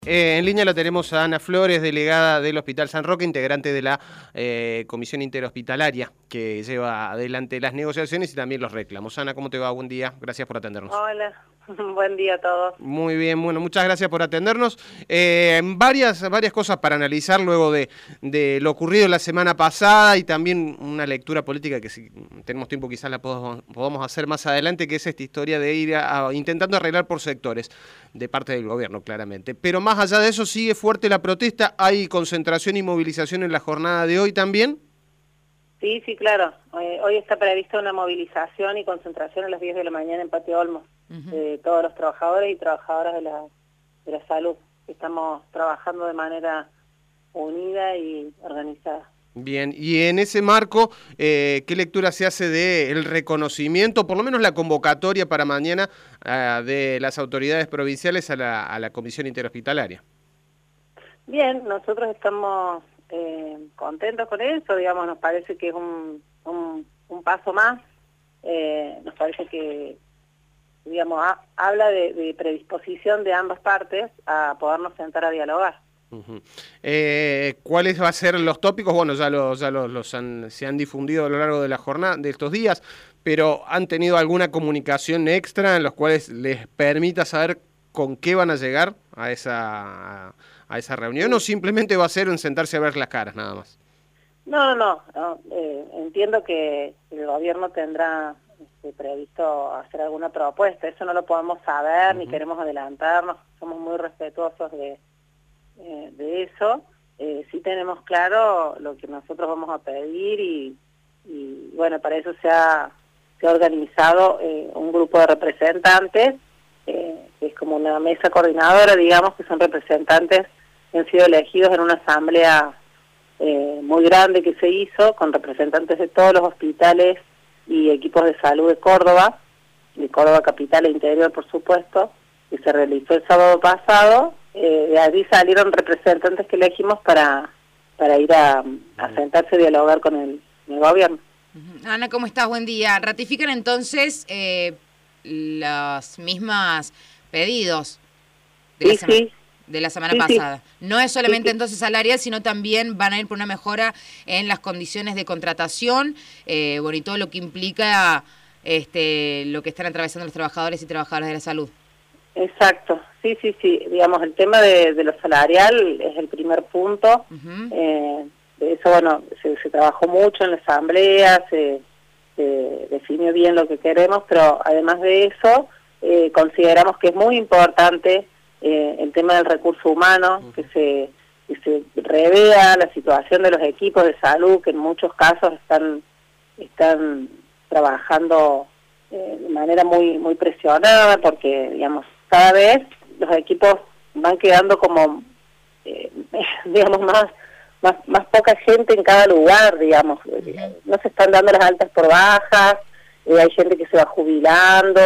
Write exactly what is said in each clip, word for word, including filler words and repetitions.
Eh, en línea lo tenemos a Ana Flores, delegada del Hospital San Roque, integrante de la eh, Comisión Interhospitalaria que lleva adelante las negociaciones y también los reclamos. Ana, ¿cómo te va? Buen día, gracias por atendernos. Hola, buen día a todos. Muy bien, bueno, muchas gracias por atendernos. Eh, varias, varias cosas para analizar luego de, de lo ocurrido la semana pasada y también una lectura política que si tenemos tiempo quizás la podamos, podamos hacer más adelante, que es esta historia de ir a, a, intentando arreglar por sectores de parte del gobierno, claramente. Pero más allá de eso, sigue fuerte la protesta, hay concentración y movilización en la jornada de hoy también. Sí, sí, claro. Eh, hoy está prevista una movilización y concentración a las diez de la mañana en Patio Olmos, uh-huh. de todos los trabajadores y trabajadoras de la, de la salud. Estamos trabajando de manera unida y organizada. Bien, y en ese marco, eh, ¿qué lectura se hace del reconocimiento, por lo menos la convocatoria para mañana, uh, de las autoridades provinciales a la, a la Comisión Interhospitalaria? Bien, nosotros estamos eh, contentos con eso, digamos, nos parece que es un, un, un paso más, eh, nos parece que, digamos, ha, habla de, de predisposición de ambas partes a podernos sentar a dialogar. Uh-huh. eh, ¿Cuáles van a ser los tópicos? Bueno, ya, los, ya los, los han, se han difundido a lo largo de la jornada, de estos días, pero ¿han tenido alguna comunicación extra en los cuales les permita saber con qué van a llegar a esa, a, a esa reunión, o simplemente va a ser en sentarse a ver las caras nada más? No, no, no eh, entiendo que el gobierno tendrá este, previsto hacer alguna propuesta, eso no lo podemos saber, uh-huh. ni queremos adelantarnos, somos muy respetuosos de de eso. Eh, sí tenemos claro lo que nosotros vamos a pedir y, y bueno, para eso se ha, se ha organizado eh, un grupo de representantes, eh, que es como una mesa coordinadora, digamos, que son representantes que han sido elegidos en una asamblea eh, muy grande que se hizo, con representantes de todos los hospitales y equipos de salud de Córdoba, de Córdoba Capital e Interior, por supuesto, que se realizó el sábado pasado. Eh, de allí salieron representantes que elegimos para, para ir a, a sentarse a dialogar con el, el gobierno. Uh-huh. Ana, ¿cómo estás? Buen día. ¿Ratifican entonces eh, los mismos pedidos de la, sí, sema sí. de la semana sí, pasada? Sí. No es solamente sí, sí. entonces salarial, sino también van a ir por una mejora en las condiciones de contratación, eh, bueno, y todo lo que implica este, lo que están atravesando los trabajadores y trabajadoras de la salud. Exacto, sí, sí, sí, digamos, el tema de, de lo salarial es el primer punto, uh-huh. eh, de eso, bueno, se, se trabajó mucho en la asamblea, se, se definió bien lo que queremos, pero además de eso, eh, consideramos que es muy importante eh, el tema del recurso humano, uh-huh. que se, que se revea la situación de los equipos de salud, que en muchos casos están, están trabajando eh, de manera muy, muy presionada, porque, digamos, cada vez los equipos van quedando como, eh, digamos, más, más más poca gente en cada lugar, digamos. Uh-huh. No se están dando las altas por bajas, eh, hay gente que se va jubilando,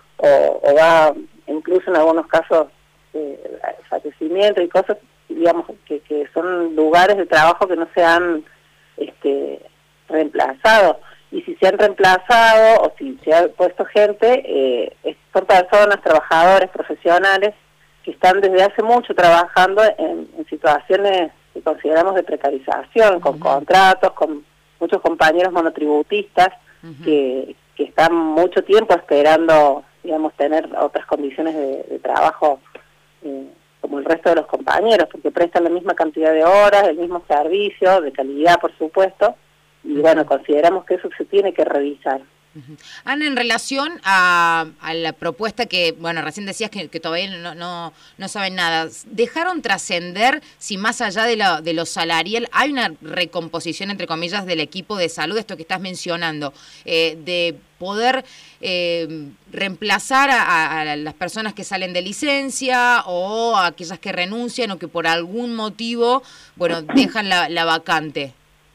o, o va, incluso en algunos casos, eh, fallecimiento y cosas, digamos, que, que son lugares de trabajo que no se han este, reemplazado. Y si se han reemplazado o si se ha puesto gente, eh, son personas, trabajadores, profesionales, que están desde hace mucho trabajando en, en situaciones que consideramos de precarización, uh-huh. con contratos, con muchos compañeros monotributistas, uh-huh. que, que están mucho tiempo esperando, digamos, tener otras condiciones de, de trabajo eh, como el resto de los compañeros, porque prestan la misma cantidad de horas, el mismo servicio, de calidad, por supuesto. Y bueno, consideramos que eso se tiene que revisar. Uh-huh. Ana, en relación a, a la propuesta que, bueno, recién decías que, que todavía no, no, no saben nada, ¿dejaron trascender si más allá de lo, de lo salarial hay una recomposición, entre comillas, del equipo de salud, esto que estás mencionando, eh, de poder eh, reemplazar a, a las personas que salen de licencia o a aquellas que renuncian o que por algún motivo, bueno, dejan la, la vacante?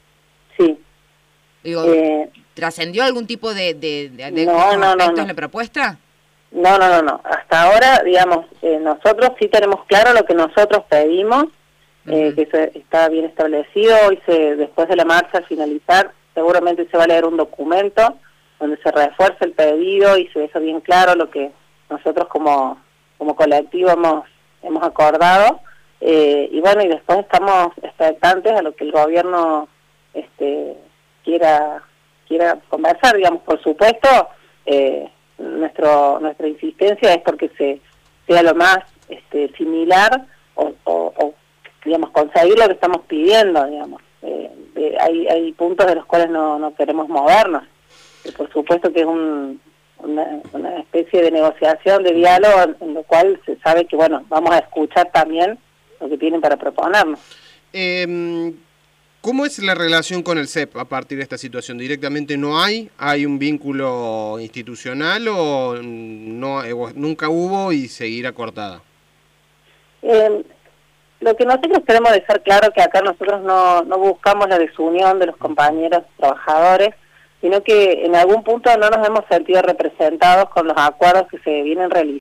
Sí. Digo, eh, ¿trascendió algún tipo de, de, de, de no, no, no, no. en la propuesta? No, no, no, no. Hasta ahora, digamos, eh, nosotros sí tenemos claro lo que nosotros pedimos, uh-huh. eh, que eso está bien establecido. Hoy, se, después de la marcha, al finalizar, seguramente se va a leer un documento donde se refuerza el pedido y se deja bien claro lo que nosotros como, como colectivo hemos, hemos acordado. eh, y bueno, y después estamos expectantes a lo que el gobierno este, quiera quiera conversar, digamos. Por supuesto, eh, nuestro nuestra insistencia es porque se sea lo más este, similar o, o, o digamos conseguir lo que estamos pidiendo, digamos. Eh, de, hay hay puntos de los cuales no, no queremos movernos. Eh, por supuesto que es un, una, una especie de negociación, de diálogo, en, en lo cual se sabe que bueno, vamos a escuchar también lo que tienen para proponernos. Eh, ¿Cómo es la relación con el C E P a partir de esta situación? ¿Directamente no hay? ¿Hay un vínculo institucional o no o nunca hubo y seguirá cortada? Eh, lo que nosotros queremos dejar claro que acá nosotros no, no buscamos la desunión de los compañeros trabajadores, sino que en algún punto no nos hemos sentido representados con los acuerdos que se vienen realizando